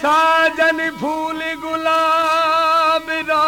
साजन फूल गुलाब रो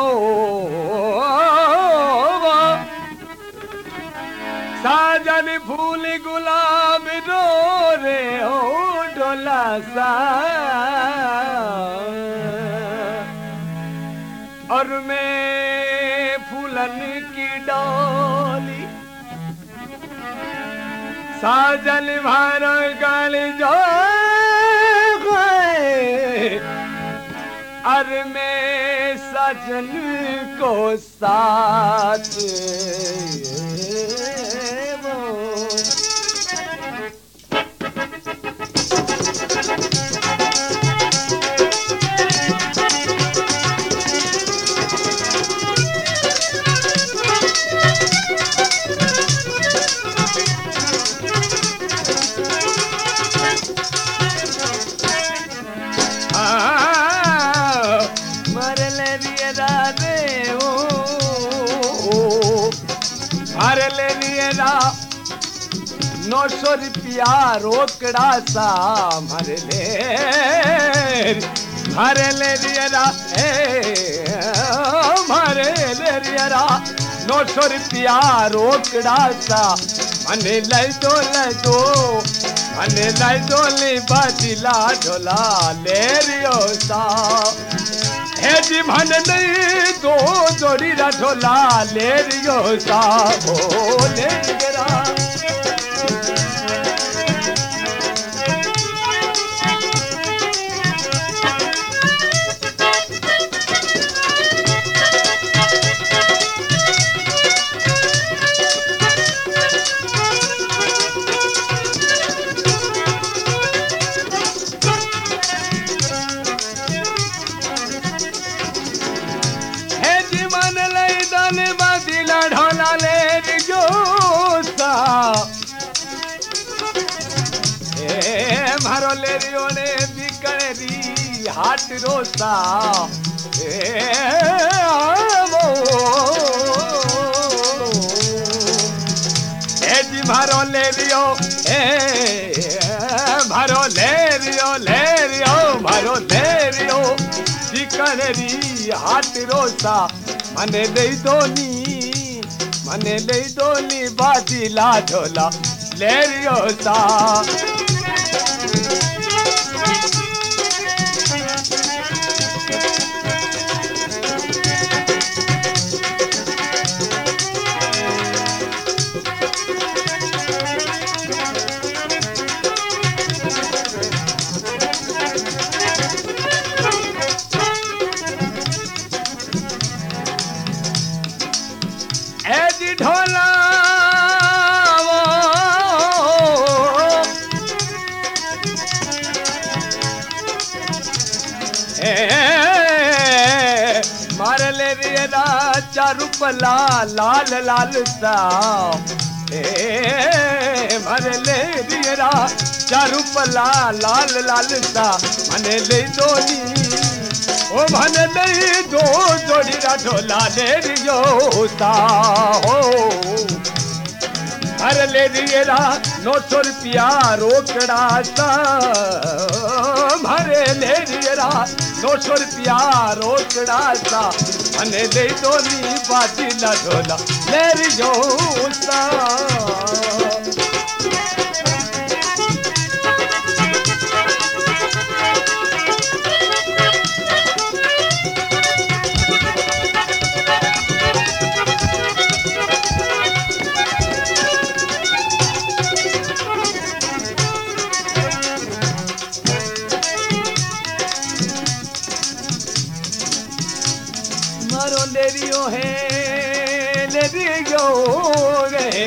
साजन फूल गुलाब रो रे ओ डोला सा और मैं फूलन की डोली साजन भर गल जो और मैं सजन को साथ ₹900 रोकड़ा सा भर ले रियरा भरे ले रियरा ₹900 रोकड़ा सा मने लै दो मने लै दो ले बदिला ढोला ले रियो सा हे जी मन नहीं दो जोड़ी ढोला ले रियो सा ओ ले रियरा मारो ले रियो ने बिकरी हाट रोसा जी मारो ले रियो मारो ले रियो मारो ले रियो बिकरी हाट रोसा मने ले दोनी बाजिला ढोला ले रियो सा ढोला मार ले रियरा चारू पला लाल लाल सा मार ले रियरा चारू पला लाल लाल सा मने ले दोनी ओ मन ले दो जोड़ी ढोला ले रियो सा हो हर ले रियरा ₹900 रोकड़ा सा भरे ले रियरा ₹900 रोकड़ा सा मने ले दोनी बाजिला ढोला ले रियो सा मारो ले रियो रे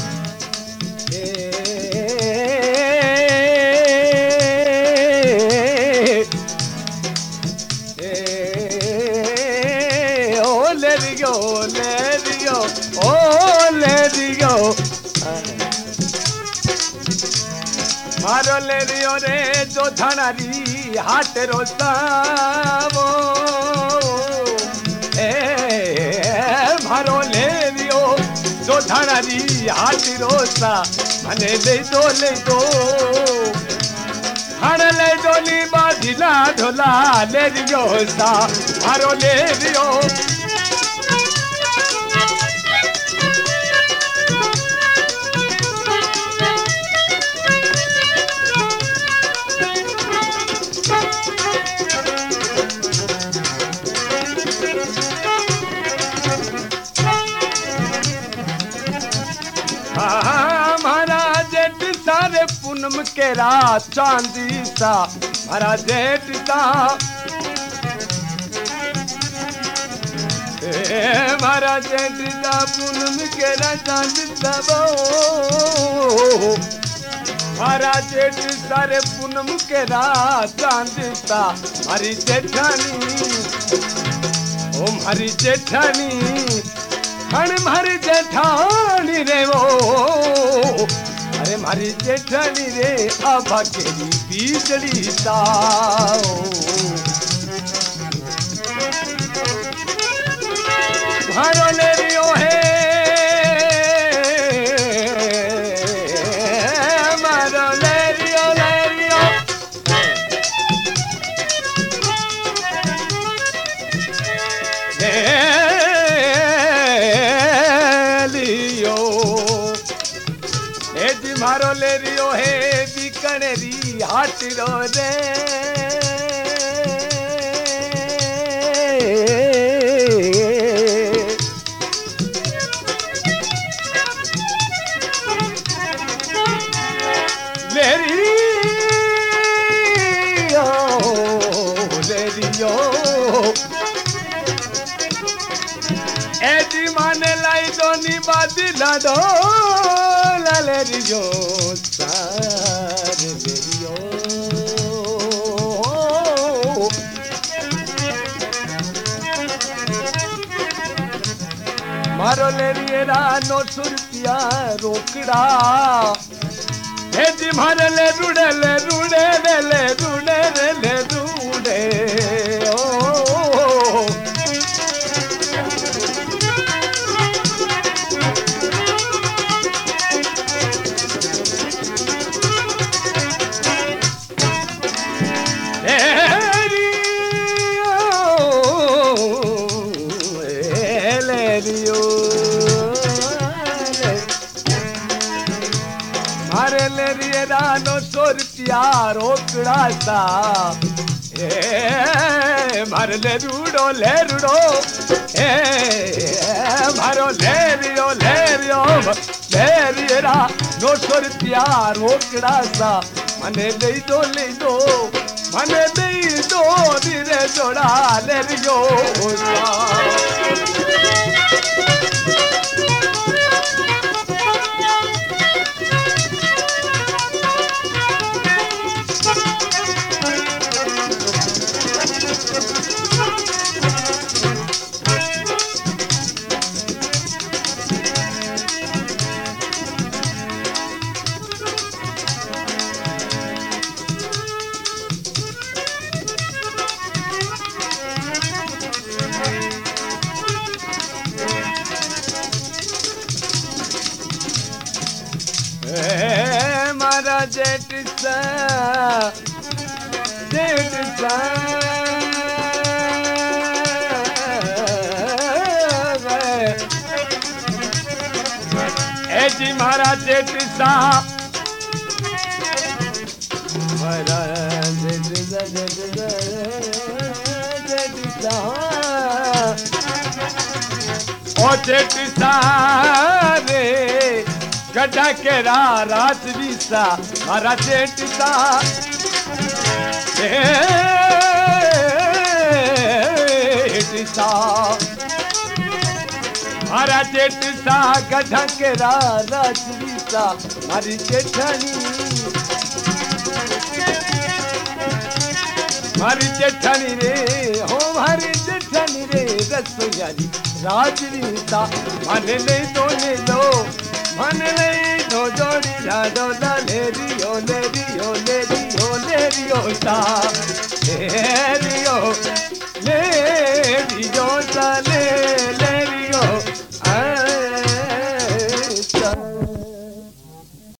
ओ ले रियो ओ ले रियो मारो ले रियो रे जो धनारी हाट रोसा मारो ले रियो जो धनारी हाट रोसा मने ले दो हण ले डोली बाजिला ढोला ले रियो सा मारो ले रियो पूनम के रात चांदी सा हमारा जेठ सा हमारा जेठ सा पूनम के रात चांदी सा हमारा जेठ सारे पूनम के रात चांदी सा हमारी जेठानी ओ हमारी जेठानी हमारी जेठानी रे वो अरे मारी जेठानी रे आभा केरी बीजड़ी ताओ मारो ले रियो है मारो ले रियो मारो ले रियो है बीकनेरी हाट रो रे ले रियो एदी माने लाई दोनी बादिला दो ले रियो सारे ले रियो मारो ले रियरा 900 रुपया रोकड़ा हे जी मारे ले रुड़े ओ मारे ले रियरा 900 रुपया रोकड़ा सा मारे ले रूड़ो मारो ले रियो रियरा 900 रुपया रोकड़ा सा मने दे दो मने दे दो धीरे जोड़ा ले रियो मारा जेठ सा ए जी मारा जेठ सा मारा जेठ सा ओ जेठ सा रे गड्ढा के रात वीसा मारा जेठ सा मारा जेठ सा गड्ढा के रात वीसा मारी जेठानी रे हो मारी जेठानी रे रसोयारी राजवीसा माने नहीं तो ले लो मन नहीं तो जोड़ी लाडो ले रियो सा ले रियो सा ले